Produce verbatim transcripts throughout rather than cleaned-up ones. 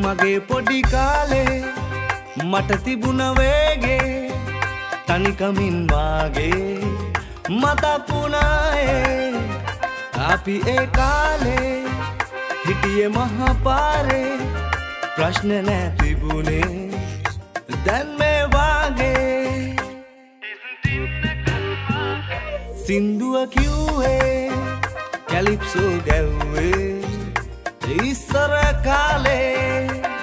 මගේ පොඩි කාලේ මට තිබුණ වේගේ තනිකමින් වාගේ මතක් වුණායේ අපි ඒ කාලේ හිටියේ මහා පාරේ ප්‍රශ්න නෑ තිබුණේ දැන් මේ වාගේ සින්දුව කිව්වේ කැලිප්සෝ ගැව්වේ ඉස්සර කාලේ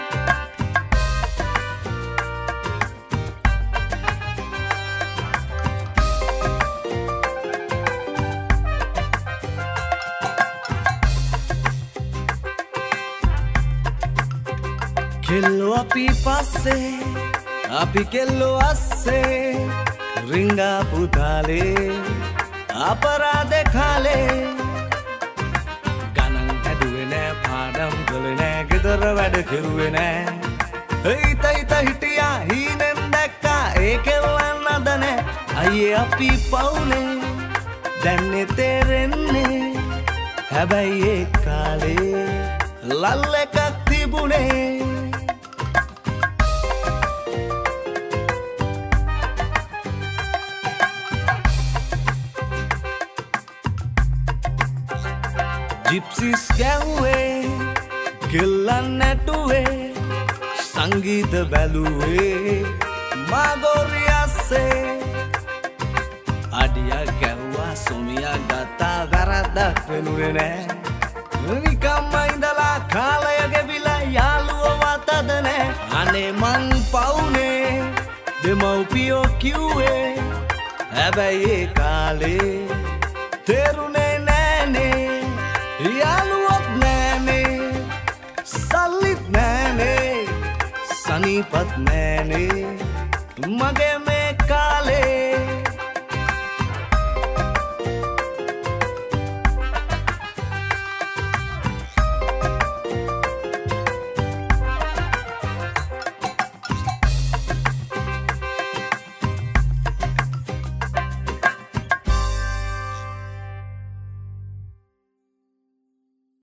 කෙල්ලෝ අපි පස්සේ අපි කෙල්ලෝ අස්සේ රිංගාපු තාලේ අපරාධ කාලේ ගණන් හැදුවේ නෑ පාඩම් කළේ නෑ ගෙදර වැඩ කෙරුවේ නෑ හිත හිත හිටියා හීනෙන් දැක්කා ඒ කෙල්ලන් අද නෑ අයියේ අපි පවුනේ දැන්නේ තේරෙන්නේ හැබැයි ඒ කාලේ ලල් එකක් තිබුණේ ජිප්සිස් ගැව්වේ කෙල්ලන් නැටුවේ සංගීත බැලුවේ මාගෝරි අස්සේ අඩියක් ගැව්වා සොමියක් ගත්තා වැරද්දක් වෙනුවේ නෑ නිකම්ම ඉඳලා කාලය ගෙවිලා යාළුවවත් අද නෑ අනේ මං පවුනේ දෙමව්පියෝ කිව්වේ හැබැයි ඒ කාලේ තේරුනේ නෑනේ යාළුවත් නෑනේ සල්ලිත් නෑනේ සනීපත් නෑනේ මගේ